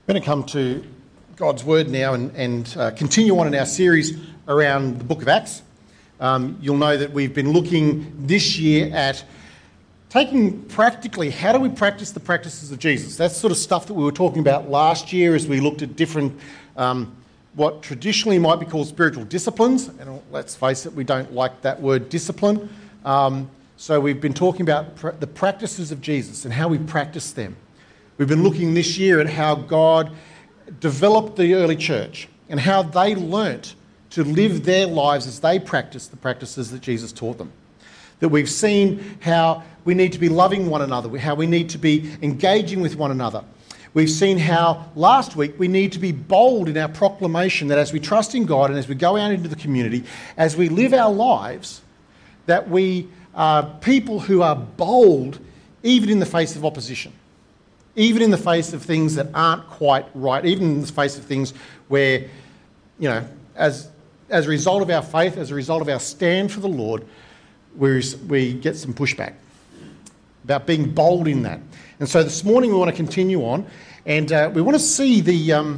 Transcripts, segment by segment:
We're going to come to God's Word now and continue on in our series around the book of Acts. You'll know that we've been looking this year at taking practically, how do we practice the practices of Jesus? That's sort of stuff that we were talking about last year as we looked at different, what traditionally might be called spiritual disciplines. And let's face it, we don't like that word discipline. So we've been talking about the practices of Jesus and how we practice them. We've been looking this year at how God developed the early church and how they learnt to live their lives as they practiced the practices that Jesus taught them. That we've seen how we need to be loving one another, how we need to be engaging with one another. We've seen how last week we need to be bold in our proclamation that as we trust in God and as we go out into the community, as we live our lives, that we are people who are bold even in the face of opposition. Even in the face of things that aren't quite right, even in the face of things where, as a result of our faith, as a result of our stand for the Lord, we get some pushback about being bold in that. And so this morning we want to continue on, and we want to see the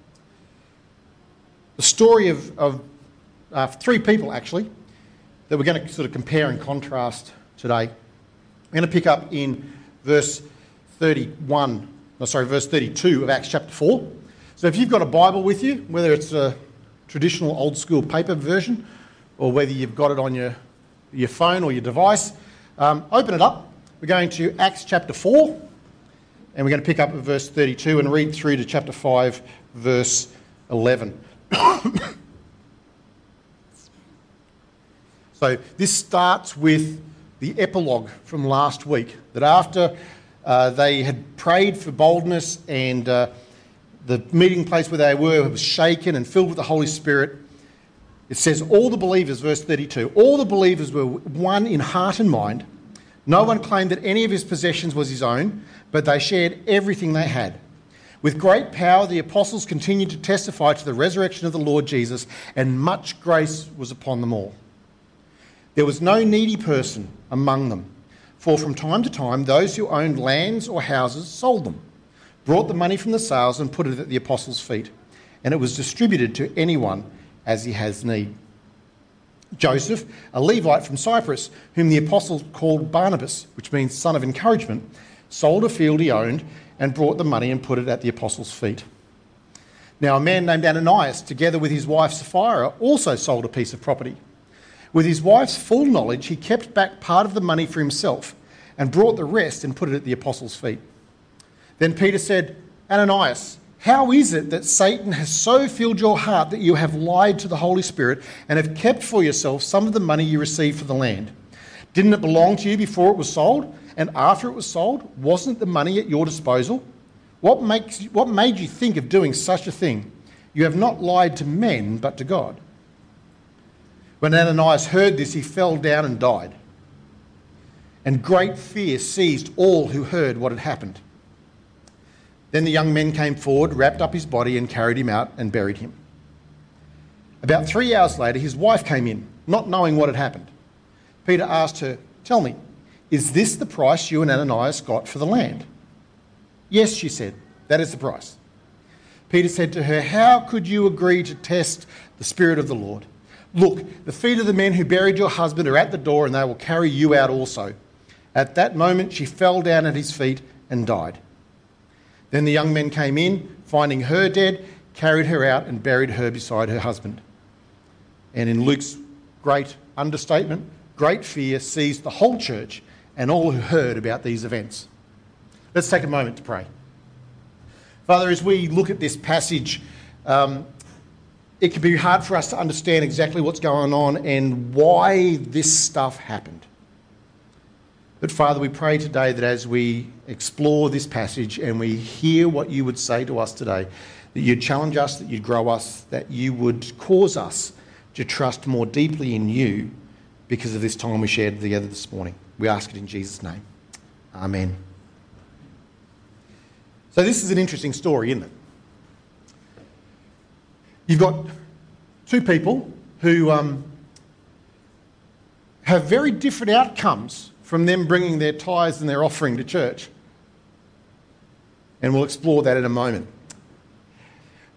story of three people, actually, that we're going to sort of compare and contrast today. We're going to pick up in verse 32 of Acts chapter 4. So if you've got a Bible with you, whether it's a traditional old school paper version or whether you've got it on your phone or your device, open it up. We're going to Acts chapter 4 and we're going to pick up at verse 32 and read through to chapter 5 verse 11. So this starts with the epilogue from last week, that after they had prayed for boldness and the meeting place where they were was shaken and filled with the Holy Spirit. It says all the believers, verse 32, all the believers were one in heart and mind. No one claimed that any of his possessions was his own, but they shared everything they had. With great power, the apostles continued to testify to the resurrection of the Lord Jesus, and much grace was upon them all. There was no needy person among them. For from time to time, those who owned lands or houses sold them, brought the money from the sales and put it at the apostles' feet, and it was distributed to anyone as he has need. Joseph, a Levite from Cyprus, whom the apostles called Barnabas, which means son of encouragement, sold a field he owned and brought the money and put it at the apostles' feet. Now a man named Ananias, together with his wife Sapphira, also sold a piece of property. With his wife's full knowledge, he kept back part of the money for himself and brought the rest and put it at the apostles' feet. Then Peter said, Ananias, how is it that Satan has so filled your heart that you have lied to the Holy Spirit and have kept for yourself some of the money you received for the land? Didn't it belong to you before it was sold? And after it was sold, wasn't the money at your disposal? What made you think of doing such a thing? You have not lied to men, but to God. When Ananias heard this, he fell down and died. And great fear seized all who heard what had happened. Then the young men came forward, wrapped up his body and carried him out and buried him. About 3 hours later, his wife came in, not knowing what had happened. Peter asked her, tell me, is this the price you and Ananias got for the land? Yes, she said, that is the price. Peter said to her, how could you agree to test the Spirit of the Lord? Look, the feet of the men who buried your husband are at the door and they will carry you out also. At that moment she fell down at his feet and died. Then the young men came in, finding her dead, carried her out and buried her beside her husband. And in Luke's great understatement, great fear seized the whole church and all who heard about these events. Let's take a moment to pray. Father, as we look at this passage, it can be hard for us to understand exactly what's going on and why this stuff happened. But Father, we pray today that as we explore this passage and we hear what you would say to us today, that you'd challenge us, that you'd grow us, that you would cause us to trust more deeply in you because of this time we shared together this morning. We ask it in Jesus' name. Amen. So this is an interesting story, isn't it? You've got two people who have very different outcomes from them bringing their tithes and their offering to church. And we'll explore that in a moment.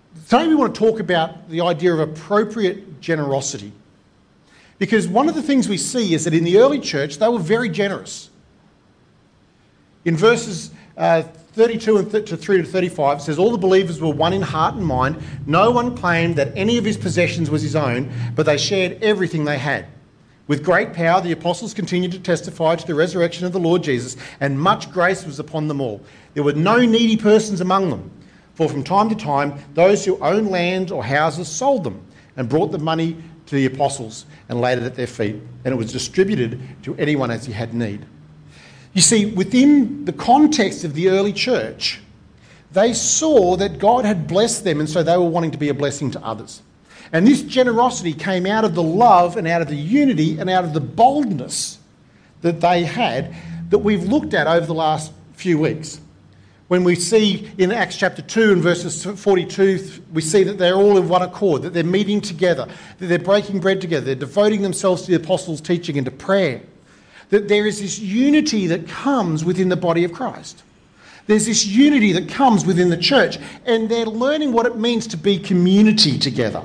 Today we want to talk about the idea of appropriate generosity. Because one of the things we see is that in the early church, they were very generous. In verses 32 to 3 to 35, it says, all the believers were one in heart and mind. No one claimed that any of his possessions was his own, but they shared everything they had. With great power, the apostles continued to testify to the resurrection of the Lord Jesus, and much grace was upon them all. There were no needy persons among them, for from time to time, those who owned land or houses sold them and brought the money to the apostles and laid it at their feet, and it was distributed to anyone as he had need. You see, within the context of the early church, they saw that God had blessed them, and so they were wanting to be a blessing to others. And this generosity came out of the love and out of the unity and out of the boldness that they had that we've looked at over the last few weeks. When we see in Acts chapter 2 and verses 42, we see that they're all in one accord, that they're meeting together, that they're breaking bread together, they're devoting themselves to the apostles' teaching and to prayer. That there is this unity that comes within the body of Christ. There's this unity that comes within the church, and they're learning what it means to be community together.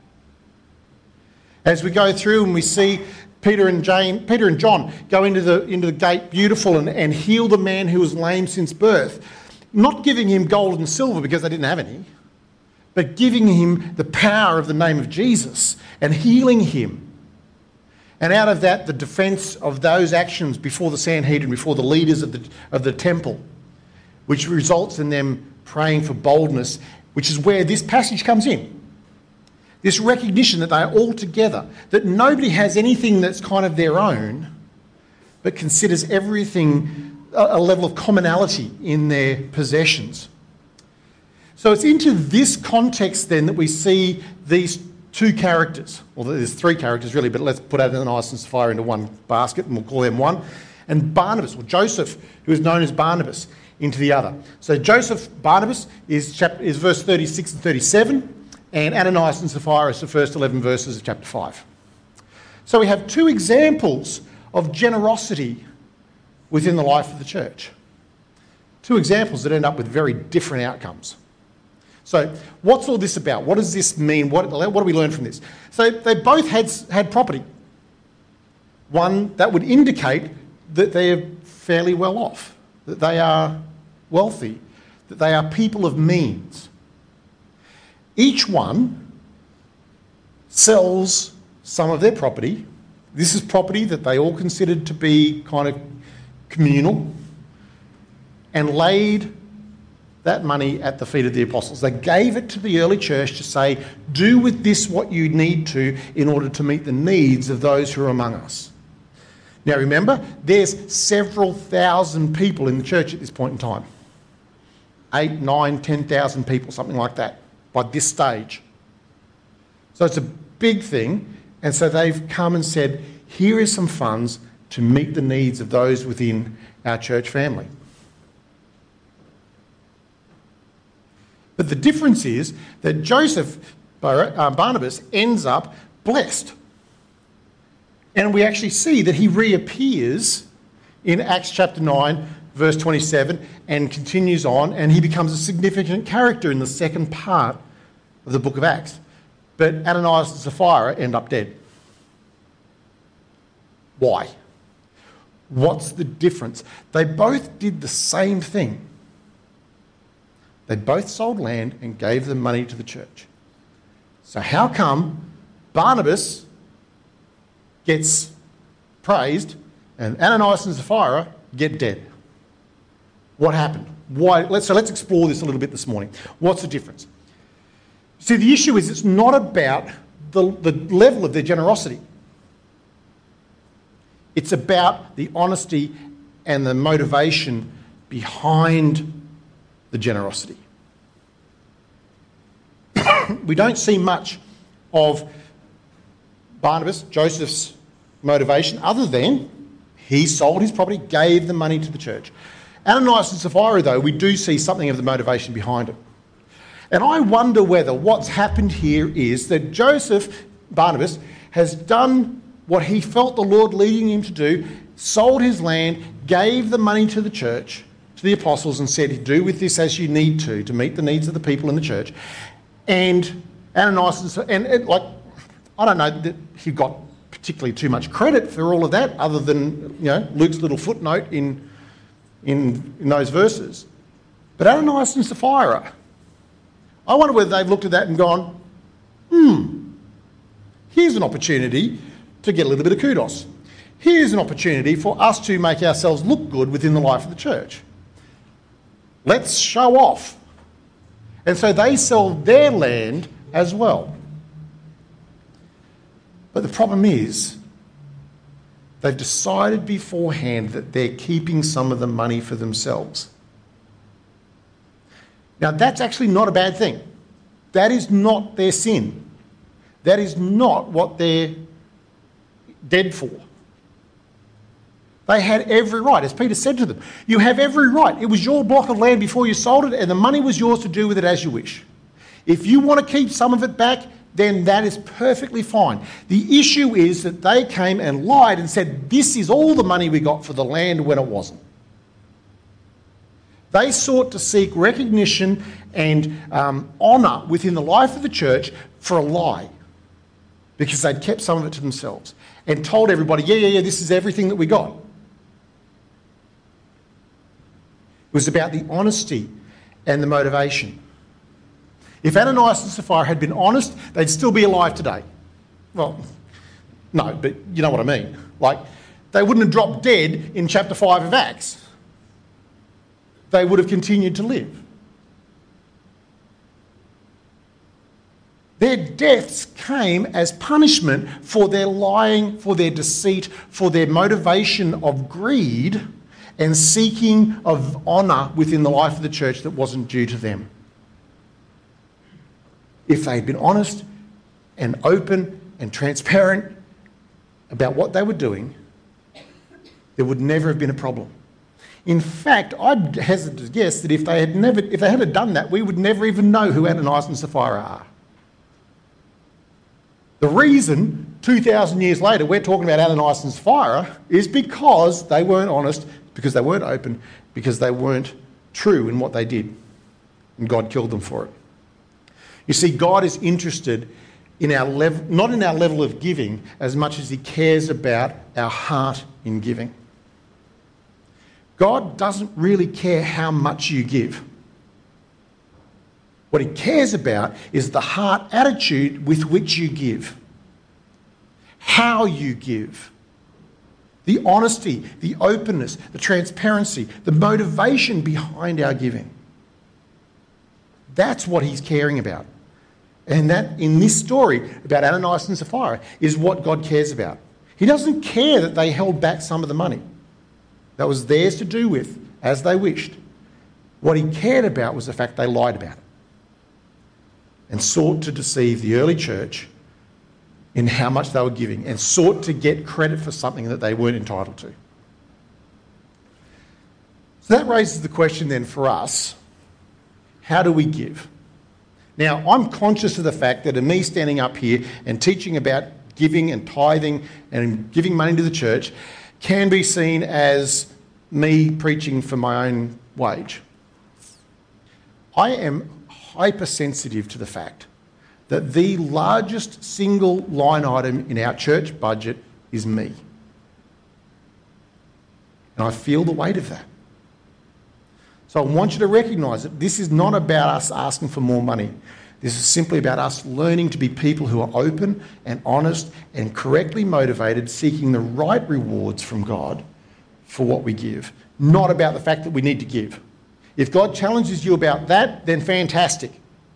As we go through and we see Peter and John go into the gate beautiful and heal the man who was lame since birth, not giving him gold and silver because they didn't have any, but giving him the power of the name of Jesus and healing him. And out of that, the defence of those actions before the Sanhedrin, before the leaders of the temple, which results in them praying for boldness, which is where this passage comes in. This recognition that they are all together, that nobody has anything that's kind of their own, but considers everything a level of commonality in their possessions. So it's into this context then that we see these two characters. Well, there's three characters really, but let's put Ananias and Sapphira into one basket and we'll call them one. And Barnabas, or Joseph, who is known as Barnabas, into the other. So Joseph, Barnabas, is verse 36 and 37. And Ananias and Sapphira is the first 11 verses of chapter 5. So we have two examples of generosity within the life of the church. Two examples that end up with very different outcomes. So what's all this about? What does this mean? What do we learn from this? So they both had property. One that would indicate that they're fairly well off, that they are wealthy, that they are people of means. Each one sells some of their property. This is property that they all considered to be kind of communal, and laid that money at the feet of the apostles. They gave it to the early church to say, do with this what you need to in order to meet the needs of those who are among us. Now remember, there's several thousand people in the church at this point in time. 8, 9, 10,000 people, something like that, by this stage. So it's a big thing, and so they've come and said, here is some funds to meet the needs of those within our church family. But the difference is that Joseph, Barnabas, ends up blessed. And we actually see that he reappears in Acts chapter 9, verse 27, and continues on, and he becomes a significant character in the second part of the book of Acts. But Ananias and Sapphira end up dead. Why? What's the difference? They both did the same thing. They both sold land and gave the money to the church. So how come Barnabas gets praised and Ananias and Sapphira get dead? What happened? Why? Let's explore this a little bit this morning. What's the difference? See, the issue is it's not about the level of their generosity. It's about the honesty and the motivation behind the generosity. We don't see much of Barnabas, Joseph's motivation, other than he sold his property, gave the money to the church. Ananias and Sapphira, though, we do see something of the motivation behind it. And I wonder whether what's happened here is that Barnabas, has done what he felt the Lord leading him to do, sold his land, gave the money to the church, to the apostles, and said, do with this as you need to meet the needs of the people in the church. And Ananias, I don't know that he got particularly too much credit for all of that, other than Luke's little footnote in those verses. But Ananias and Sapphira, I wonder whether they've looked at that and gone, here's an opportunity to get a little bit of kudos. Here's an opportunity for us to make ourselves look good within the life of the church. Let's show off. And so they sell their land as well. But the problem is, they've decided beforehand that they're keeping some of the money for themselves. Now, that's actually not a bad thing. That is not their sin. That is not what they're dead for. They had every right, as Peter said to them, you have every right. It was your block of land before you sold it, and the money was yours to do with it as you wish. If you want to keep some of it back, then that is perfectly fine. The issue is that they came and lied and said, this is all the money we got for the land, when it wasn't. They sought to seek recognition and honour within the life of the church for a lie, because they'd kept some of it to themselves and told everybody, yeah, this is everything that we got. It was about the honesty and the motivation. If Ananias and Sapphira had been honest, they'd still be alive today. Well, no, but you know what I mean. Like, they wouldn't have dropped dead in chapter 5 of Acts. They would have continued to live. Their deaths came as punishment for their lying, for their deceit, for their motivation of greed and seeking of honour within the life of the church that wasn't due to them. If they'd been honest and open and transparent about what they were doing, there would never have been a problem. In fact, I'd hesitate to guess that if they had done that, we would never even know who Ananias and Sapphira are. The reason 2,000 years later we're talking about Ananias and Sapphira is because they weren't honest, because they weren't open, because they weren't true in what they did. And God killed them for it. You see, God is interested in our level, not in our level of giving as much as he cares about our heart in giving. God doesn't really care how much you give. What he cares about is the heart attitude with which you give, how you give, the honesty, the openness, the transparency, the motivation behind our giving. That's what he's caring about. And that, in this story about Ananias and Sapphira, is what God cares about. He doesn't care that they held back some of the money. That was theirs to do with as they wished. What he cared about was the fact they lied about it and sought to deceive the early church in how much they were giving and sought to get credit for something that they weren't entitled to. So that raises the question then for us, how do we give? Now, I'm conscious of the fact that in me standing up here and teaching about giving and tithing and giving money to the church can be seen as me preaching for my own wage. I am hypersensitive to the fact that the largest single line item in our church budget is me. And I feel the weight of that. So I want you to recognise that this is not about us asking for more money. This is simply about us learning to be people who are open and honest and correctly motivated, seeking the right rewards from God for what we give, not about the fact that we need to give. If God challenges you about that, then fantastic.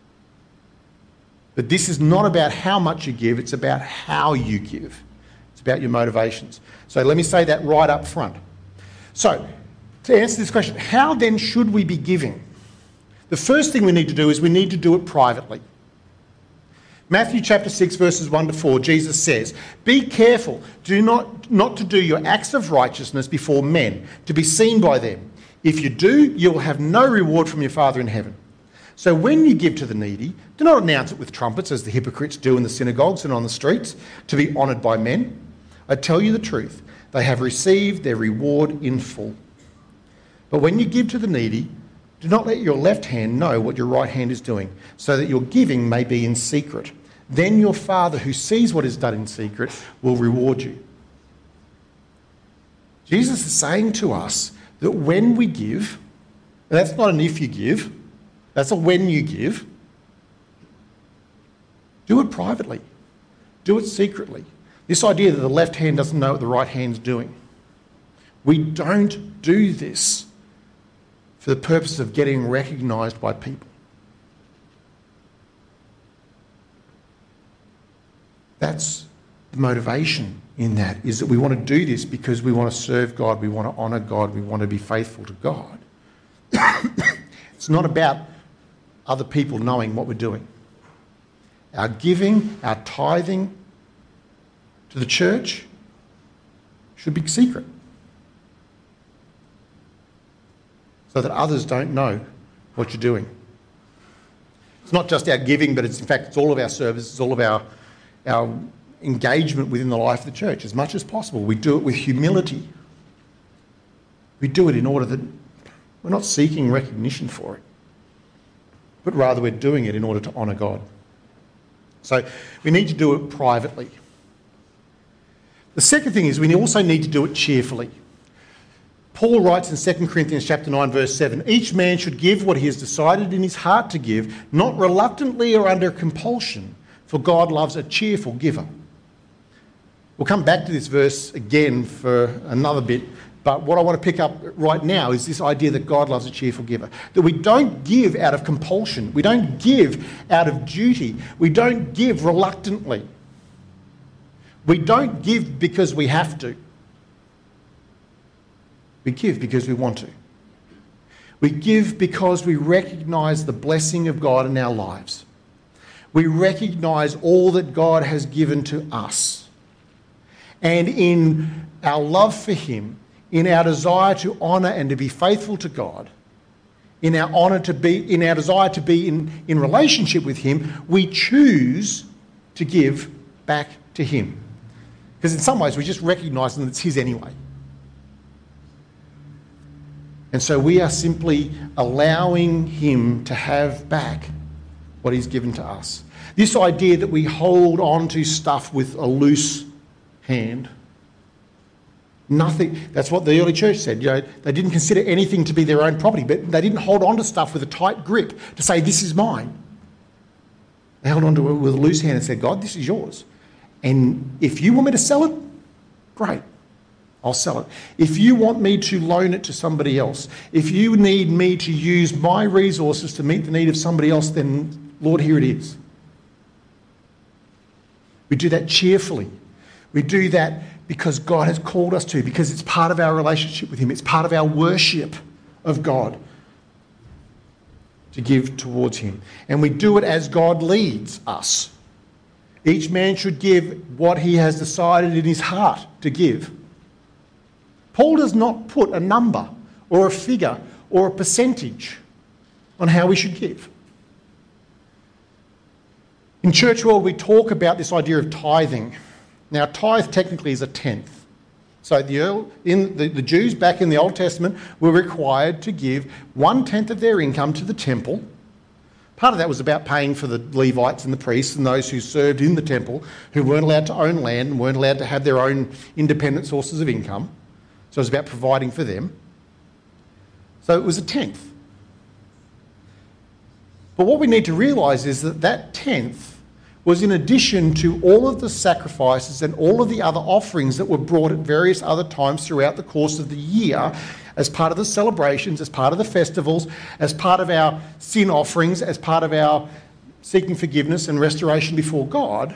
But this is not about how much you give, it's about how you give. It's about your motivations. So let me say that right up front. So, to answer this question, how then should we be giving? The first thing we need to do is we need to do it privately. Matthew chapter 6 verses 1 to 4, Jesus says, "Be careful not to do your acts of righteousness before men, to be seen by them. If you do, you will have no reward from your Father in heaven. So when you give to the needy, do not announce it with trumpets as the hypocrites do in the synagogues and on the streets, to be honoured by men. I tell you the truth, they have received their reward in full. But when you give to the needy, Do not let your left hand know what your right hand is doing, so that your giving may be in secret. Then your Father who sees what is done in secret will reward you. Jesus is saying to us that when we give, and that's not an if you give, that's a when you give, do it privately. Do it secretly. This idea that the left hand doesn't know what the right hand's doing. We don't do this for the purpose of getting recognised by people. That's the motivation in that, is that we want to do this because we want to serve God, we want to honour God, we want to be faithful to God. It's not about other people knowing what we're doing. Our giving, our tithing to the church should be secret, so that others don't know what you're doing. It's not just our giving, but it's all of our service, it's all of our engagement within the life of the church. As much as possible, we do it with humility. We do it in order that we're not seeking recognition for it, but rather we're doing it in order to honour God. So we need to do it privately. The second thing is we also need to do it cheerfully. Paul writes in 2 Corinthians chapter 9, verse 7, each man should give what he has decided in his heart to give, not reluctantly or under compulsion, for God loves a cheerful giver. We'll come back to this verse again for another bit, but what I want to pick up right now is this idea that God loves a cheerful giver. That we don't give out of compulsion. We don't give out of duty. We don't give reluctantly. We don't give because we have to. We give because we want to. We give because we recognise the blessing of God in our lives. We recognise all that God has given to us. And in our love for him, in our desire to honour and to be faithful to God, in our desire to be in relationship with him, we choose to give back to him. Because in some ways we just recognise that it's his anyway. And so we are simply allowing him to have back what he's given to us. This idea that we hold on to stuff with a loose hand, nothing. That's what the early church said. They didn't consider anything to be their own property, but they didn't hold on to stuff with a tight grip to say, this is mine. They held on to it with a loose hand and said, God, this is yours. And if you want me to sell it, great, I'll sell it. If you want me to loan it to somebody else, if you need me to use my resources to meet the need of somebody else, then Lord, here it is. We do that cheerfully. We do that because God has called us to, because it's part of our relationship with him. It's part of our worship of God to give towards him. And we do it as God leads us. Each man should give what he has decided in his heart to give. Paul does not put a number or a figure or a percentage on how we should give. In church world, we talk about this idea of tithing. Now, tithe technically is a tenth. So the Jews back in the Old Testament were required to give 1/10 of their income to the temple. Part of that was about paying for the Levites and the priests and those who served in the temple, who weren't allowed to own land and weren't allowed to have their own independent sources of income. So it was about providing for them. So it was a tenth. But what we need to realise is that that tenth was in addition to all of the sacrifices and all of the other offerings that were brought at various other times throughout the course of the year as part of the celebrations, as part of the festivals, as part of our sin offerings, as part of our seeking forgiveness and restoration before God.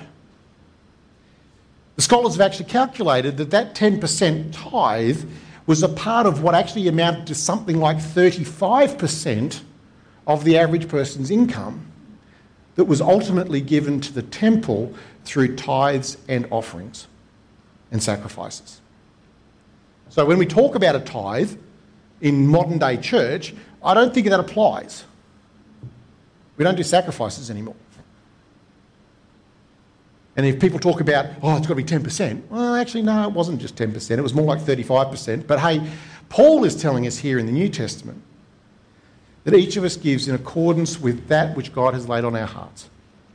The scholars have actually calculated that that 10% tithe was a part of what actually amounted to something like 35% of the average person's income that was ultimately given to the temple through tithes and offerings and sacrifices. So when we talk about a tithe in modern day church, I don't think that applies. We don't do sacrifices anymore. And if people talk about, it's got to be 10%, well, actually, no, it wasn't just 10%. It was more like 35%. But hey, Paul is telling us here in the New Testament that each of us gives in accordance with that which God has laid on our hearts.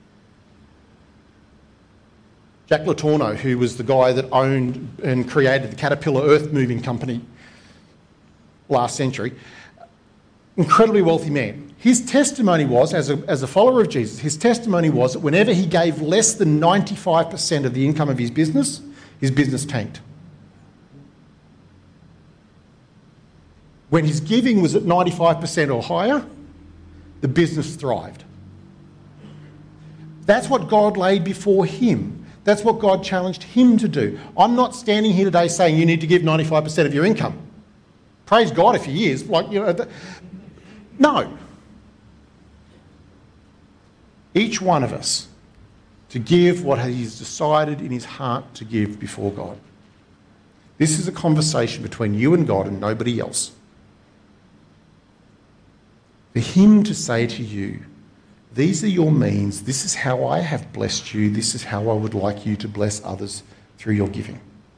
Jack Latorno, who was the guy that owned and created the Caterpillar earth-moving company last century, incredibly wealthy man. His testimony was, as a follower of Jesus, his testimony was that whenever he gave less than 95% of the income of his business tanked. When his giving was at 95% or higher, the business thrived. That's what God laid before him. That's what God challenged him to do. I'm not standing here today saying you need to give 95% of your income. Praise God if he is. No. Each one of us to give what he's decided in his heart to give before God. This is a conversation between you and God and nobody else. For him to say to you, these are your means, this is how I have blessed you, this is how I would like you to bless others through your giving.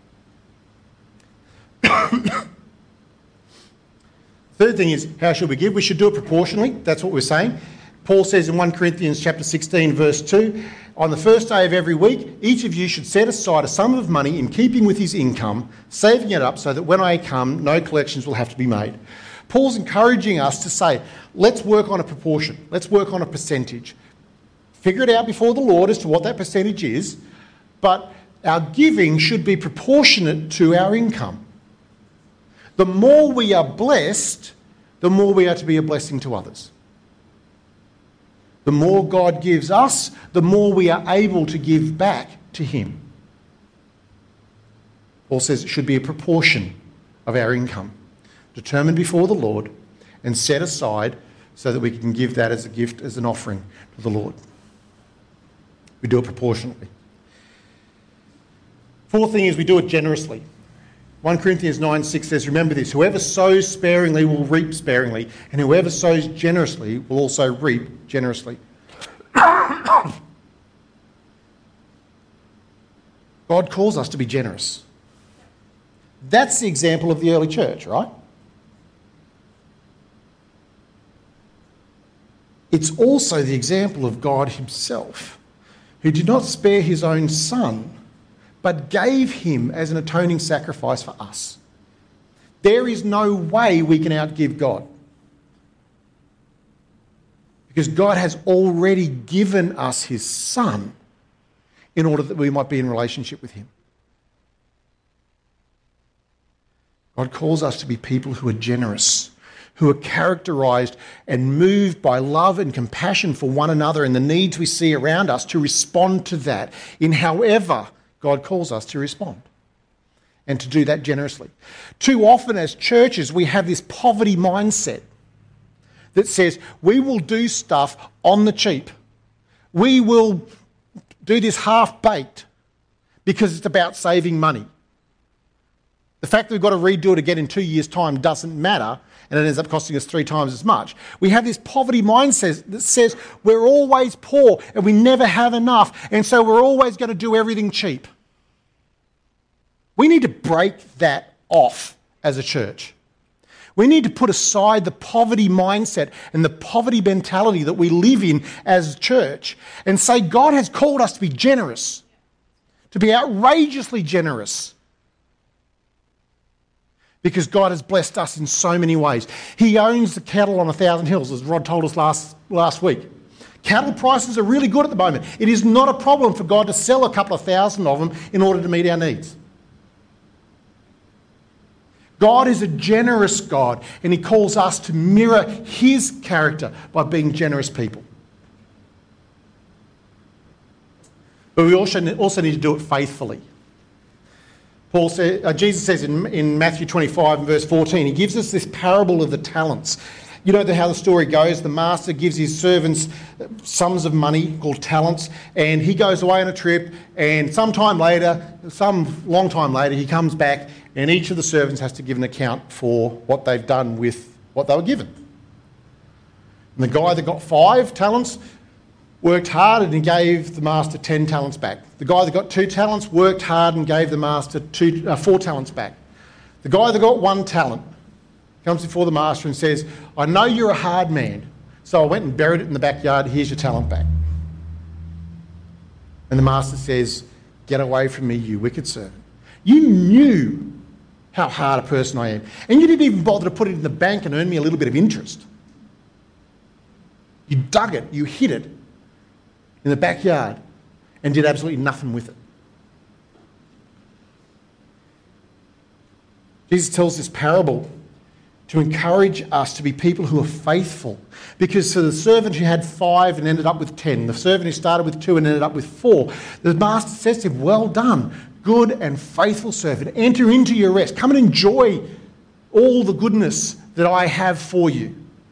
Third thing is, how should we give? We should do it proportionally. That's what we're saying. Paul says in 1 Corinthians chapter 16, verse 2, on the first day of every week, each of you should set aside a sum of money in keeping with his income, saving it up so that when I come, no collections will have to be made. Paul's encouraging us to say, let's work on a proportion. Let's work on a percentage. Figure it out before the Lord as to what that percentage is, but our giving should be proportionate to our income. The more we are blessed, the more we are to be a blessing to others. The more God gives us, the more we are able to give back to him. Paul says it should be a proportion of our income, determined before the Lord and set aside so that we can give that as a gift, as an offering to the Lord. We do it proportionately. Fourth thing is we do it generously. 1 Corinthians 9:6 says, remember this, whoever sows sparingly will reap sparingly, and whoever sows generously will also reap generously. God calls us to be generous. That's the example of the early church, right? It's also the example of God himself, who did not spare his own son, but gave him as an atoning sacrifice for us. There is no way we can outgive God, because God has already given us his son in order that we might be in relationship with him. God calls us to be people who are generous, who are characterised and moved by love and compassion for one another and the needs we see around us, to respond to that in however God calls us to respond, and to do that generously. Too often as churches we have this poverty mindset that says we will do stuff on the cheap. We will do this half-baked because it's about saving money. The fact that we've got to redo it again in 2 years' time doesn't matter, and it ends up costing us 3 times as much. We have this poverty mindset that says we're always poor and we never have enough, and so we're always going to do everything cheap. We need to break that off as a church. We need to put aside the poverty mindset and the poverty mentality that we live in as a church and say God has called us to be generous, to be outrageously generous, because God has blessed us in so many ways. He owns the cattle on 1,000 hills, as Rod told us last week. Cattle prices are really good at the moment. It is not a problem for God to sell a couple of thousand of them in order to meet our needs. God is a generous God, and he calls us to mirror his character by being generous people. But we also need to do it faithfully. Jesus says in Matthew 25 and verse 14, he gives us this parable of the talents. You know how the story goes. The master gives his servants sums of money called talents, and he goes away on a trip, and some long time later, he comes back, and each of the servants has to give an account for what they've done with what they were given. And the guy that got 5 talents worked hard and he gave the master 10 talents back. The guy that got 2 talents worked hard and gave the master 4 talents back. The guy that got 1 talent comes before the master and says, I know you're a hard man, so I went and buried it in the backyard. Here's your talent back. And the master says, get away from me, you wicked servant. You knew how hard a person I am. And you didn't even bother to put it in the bank and earn me a little bit of interest. You dug it, you hid it in the backyard and did absolutely nothing with it. Jesus tells this parable to encourage us to be people who are faithful. Because for the servant who had 5 and ended up with 10, the servant who started with 2 and ended up with 4, the master says to him, well done, good and faithful servant. Enter into your rest. Come and enjoy all the goodness that I have for you.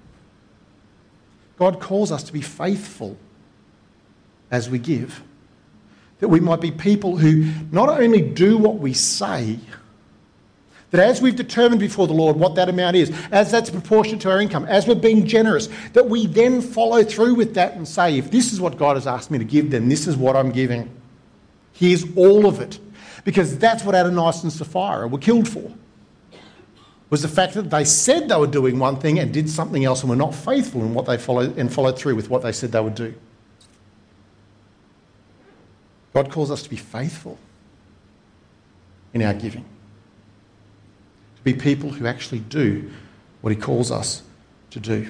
God calls us to be faithful as we give. That we might be people who not only do what we say, that as we've determined before the Lord what that amount is, as that's proportionate to our income, as we're being generous, that we then follow through with that and say, if this is what God has asked me to give, then this is what I'm giving. Here's all of it. Because that's what Ananias and Sapphira were killed for. Was the fact that they said they were doing one thing and did something else and were not faithful in what they followed through with what they said they would do. God calls us to be faithful in our giving. Be people who actually do what he calls us to do.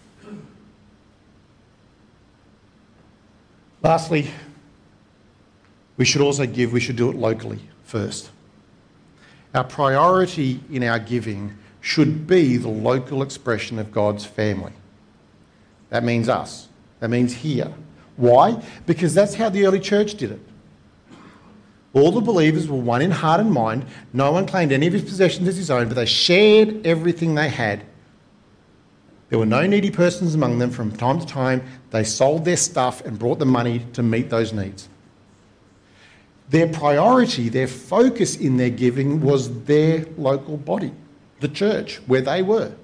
Lastly, we should also give, we should do it locally first. Our priority in our giving should be the local expression of God's family. That means us. That means here. Why? Because that's how the early church did it. All the believers were one in heart and mind. No one claimed any of his possessions as his own, but they shared everything they had. There were no needy persons among them. From time to time, they sold their stuff and brought the money to meet those needs. Their priority, their focus in their giving was their local body, the church, where they were.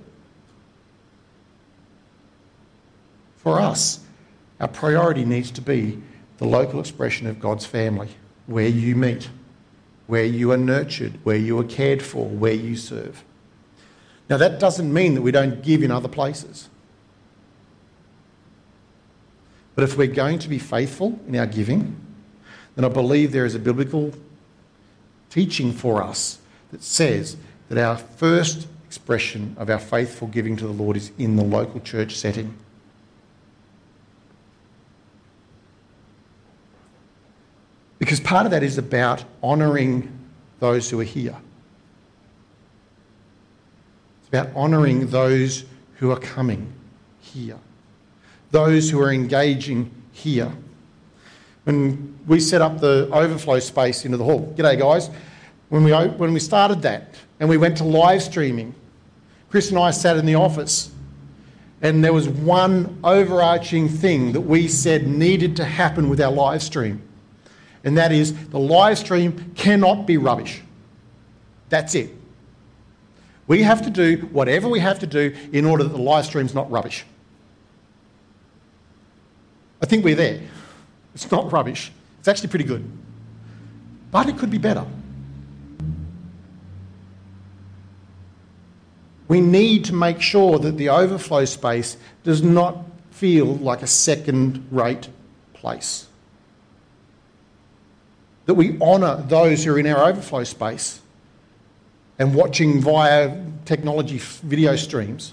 For us, our priority needs to be the local expression of God's family. Where you meet, where you are nurtured, where you are cared for, where you serve. Now that doesn't mean that we don't give in other places. But if we're going to be faithful in our giving, then I believe there is a biblical teaching for us that says that our first expression of our faithful giving to the Lord is in the local church setting. Because part of that is about honouring those who are here. It's about honouring those who are coming here. Those who are engaging here. When we set up the overflow space into the hall, g'day guys, when we started that and we went to live streaming, Chris and I sat in the office and there was one overarching thing that we said needed to happen with our live stream. And that is, the live stream cannot be rubbish. That's it. We have to do whatever we have to do in order that the live stream's not rubbish. I think we're there. It's not rubbish. It's actually pretty good. But it could be better. We need to make sure that the overflow space does not feel like a second-rate place. That we honour those who are in our overflow space and watching via technology video streams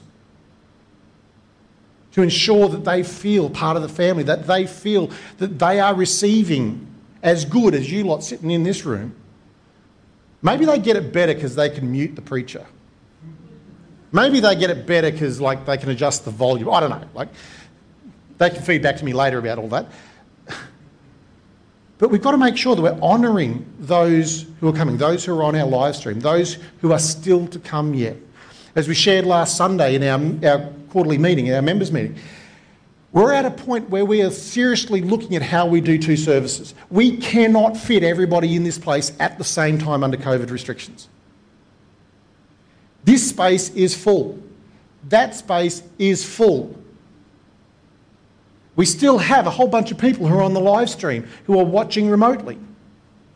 to ensure that they feel part of the family, that they feel that they are receiving as good as you lot sitting in this room. Maybe they get it better because they can mute the preacher. Maybe they get it better because they can adjust the volume. I don't know. They can feed back to me later about all that. But we've got to make sure that we're honouring those who are coming, those who are on our live stream, those who are still to come yet. As we shared last Sunday in our quarterly meeting, our members' meeting, we're at a point where we are seriously looking at how we do 2 services. We cannot fit everybody in this place at the same time under COVID restrictions. This space is full. That space is full. We still have a whole bunch of people who are on the live stream, who are watching remotely.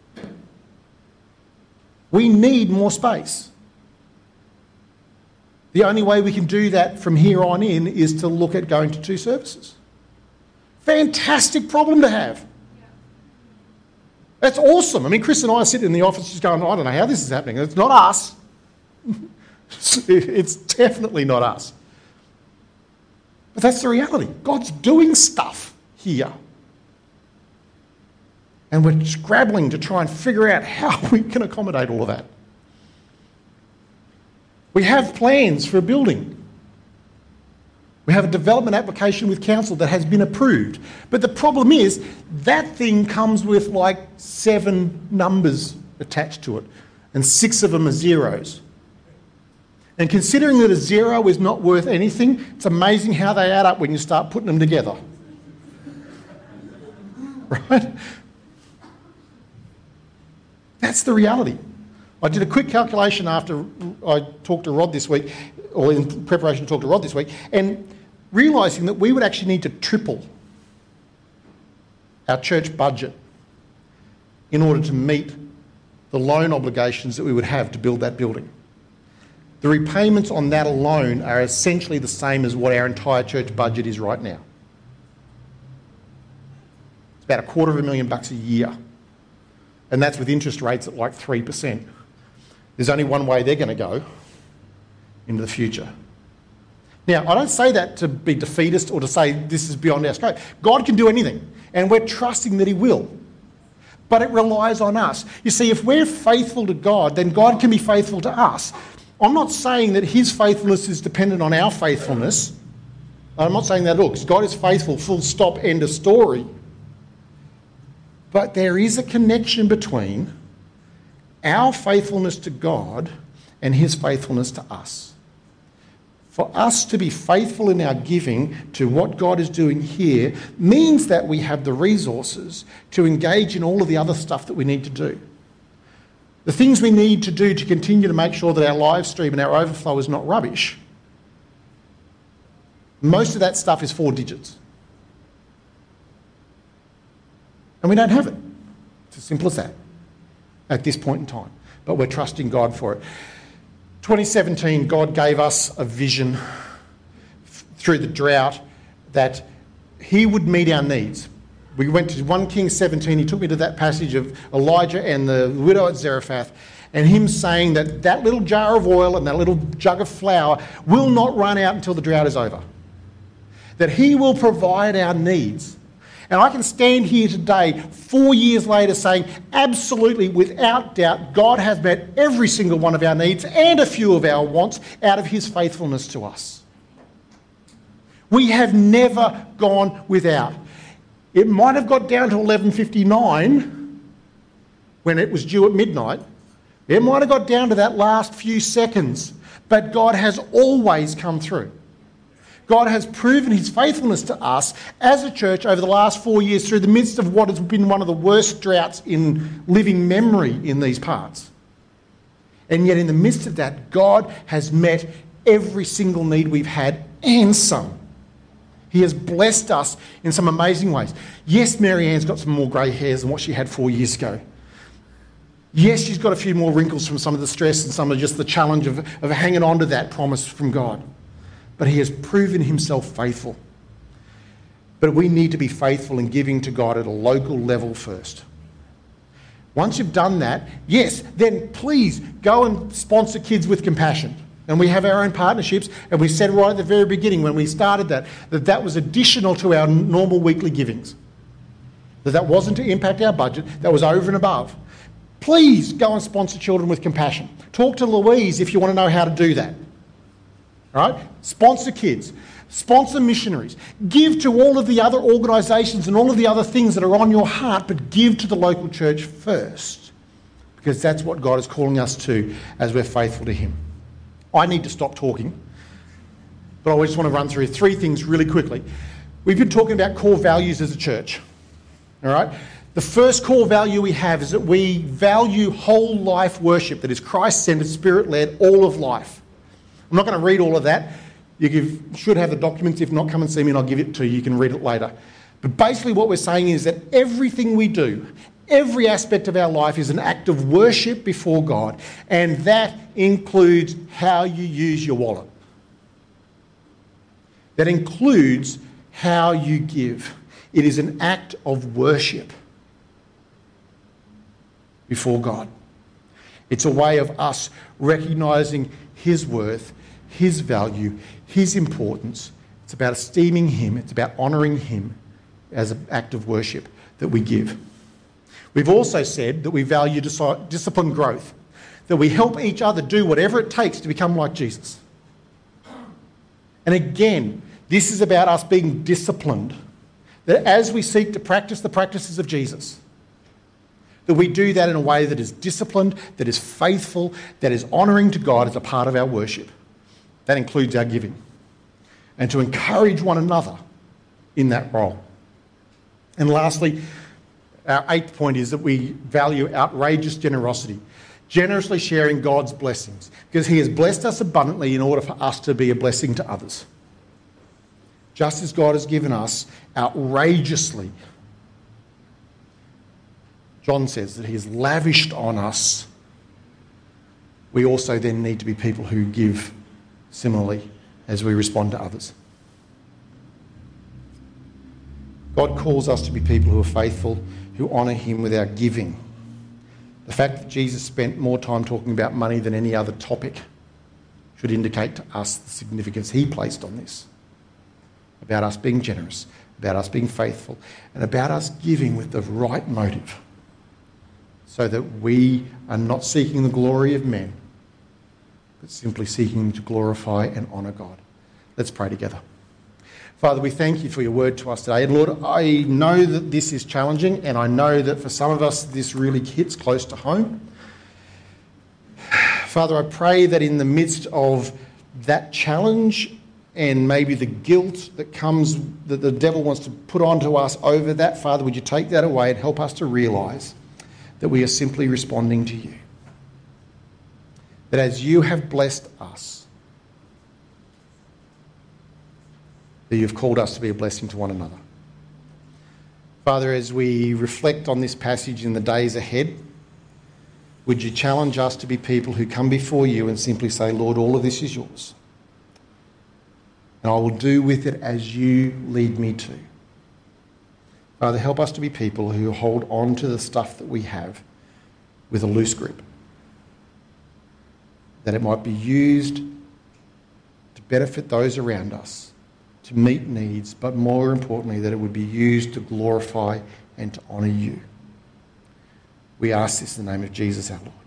We need more space. The The only way we can do that from here on in is to look at going to 2 services. Fantastic problem to have. That's awesome. I mean, Chris and I are sitting in the office just going, I don't know how this is happening. It's not us. It's definitely not us. But that's the reality. God's doing stuff here. And we're scrabbling to try and figure out how we can accommodate all of that. We have plans for a building. We have a development application with council that has been approved. But the problem is that thing comes with like 7 numbers attached to it, and 6 of them are zeros. And considering that a 0 is not worth anything, it's amazing how they add up when you start putting them together. Right? That's the reality. I did a quick calculation after I talked to Rod this week, or in preparation to talk to Rod this week, and realising that we would actually need to triple our church budget in order to meet the loan obligations that we would have to build that building. The repayments on that alone are essentially the same as what our entire church budget is right now. It's about $250,000 a year. And that's with interest rates at like 3%. There's only one way they're going to go into the future. Now, I don't say that to be defeatist or to say this is beyond our scope. God can do anything, and we're trusting that he will. But it relies on us. You see, if we're faithful to God, then God can be faithful to us. I'm not saying that his faithfulness is dependent on our faithfulness. I'm not saying that at all, because God is faithful, full stop, end of story. But there is a connection between our faithfulness to God and his faithfulness to us. For us to be faithful in our giving to what God is doing here means that we have the resources to engage in all of the other stuff that we need to do. The things we need to do to continue to make sure that our live stream and our overflow is not rubbish. Most of that stuff is 4 digits. And we don't have it. It's as simple as that at this point in time. But we're trusting God for it. 2017, God gave us a vision through the drought that he would meet our needs. We went to 1 Kings 17. He took me to that passage of Elijah and the widow at Zarephath, and him saying that that little jar of oil and that little jug of flour will not run out until the drought is over. That he will provide our needs. And I can stand here today, 4 years later, saying absolutely, without doubt, God has met every single one of our needs and a few of our wants out of his faithfulness to us. We have never gone without. It might have got down to 11:59 when it was due at midnight. It might have got down to that last few seconds, but God has always come through. God has proven his faithfulness to us as a church over the last 4 years through the midst of what has been one of the worst droughts in living memory in these parts. And yet in the midst of that, God has met every single need we've had and some. He has blessed us in some amazing ways. Yes, Mary Ann's got some more grey hairs than what she had 4 years ago. Yes, she's got a few more wrinkles from some of the stress and some of just the challenge of hanging on to that promise from God. But he has proven himself faithful. But we need to be faithful in giving to God at a local level first. Once you've done that, yes, then please go and sponsor Kids with Compassion. And we have our own partnerships, and we said right at the very beginning when we started that was additional to our normal weekly givings. That wasn't to impact our budget, that was over and above. Please go and sponsor Children with Compassion. Talk to Louise if you want to know how to do that. All right? Sponsor kids. Sponsor missionaries. Give to all of the other organisations and all of the other things that are on your heart, but give to the local church first, because that's what God is calling us to as we're faithful to him. I need to stop talking, but I just want to run through 3 things really quickly. We've been talking about core values as a church. All right? The first core value we have is that we value whole life worship, that is Christ-centred, Spirit-led, all of life. I'm not going to read all of that. You should have the documents. If not, come and see me and I'll give it to you. You can read it later. But basically what we're saying is that everything we do, every aspect of our life is an act of worship before God, and that includes how you use your wallet. That includes how you give. It is an act of worship before God. It's a way of us recognising his worth, his value, his importance. It's about esteeming him. It's about honouring him as an act of worship that we give. We've also said that we value disciplined growth, that we help each other do whatever it takes to become like Jesus. And again, this is about us being disciplined, that as we seek to practice the practices of Jesus, that we do that in a way that is disciplined, that is faithful, that is honouring to God as a part of our worship. That includes our giving. And to encourage one another in that role. And lastly, our 8th point is that we value outrageous generosity, generously sharing God's blessings, because he has blessed us abundantly in order for us to be a blessing to others. Just as God has given us outrageously, John says that he has lavished on us, we also then need to be people who give similarly as we respond to others. God calls us to be people who are faithful, who honour him with our giving. The fact that Jesus spent more time talking about money than any other topic should indicate to us the significance he placed on this, about us being generous, about us being faithful, and about us giving with the right motive, so that we are not seeking the glory of men, but simply seeking to glorify and honour God. Let's pray together. Father, we thank you for your word to us today. And Lord, I know that this is challenging, and I know that for some of us this really hits close to home. Father, I pray that in the midst of that challenge and maybe the guilt that comes, that the devil wants to put onto us over that, Father, would you take that away and help us to realise that we are simply responding to you. That as you have blessed us, that you've called us to be a blessing to one another. Father, as we reflect on this passage in the days ahead, would you challenge us to be people who come before you and simply say, Lord, all of this is yours. And I will do with it as you lead me to. Father, help us to be people who hold on to the stuff that we have with a loose grip, that it might be used to benefit those around us, to meet needs, but more importantly, that it would be used to glorify and to honour you. We ask this in the name of Jesus our Lord.